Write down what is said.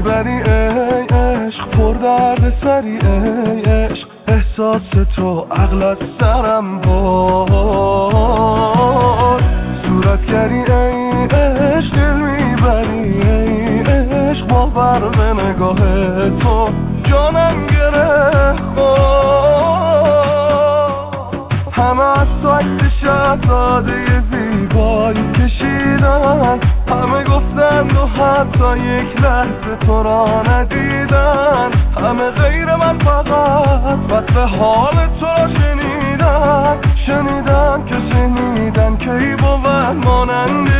میبری ای عشق، پر درد سری ای عشق، احساس تو عقل از سرم بار. صورتگری ای عشق، دل میبری ای عشق، با برق نگاه تو جانم گره خورد. همه از تو عکس شهزاده زیبایی کشیدن، همه گفتند و حتی یک لحظه تو را ندیدن، همه غیر من فقط وصف حال تو را شنیدن که ای بود مانند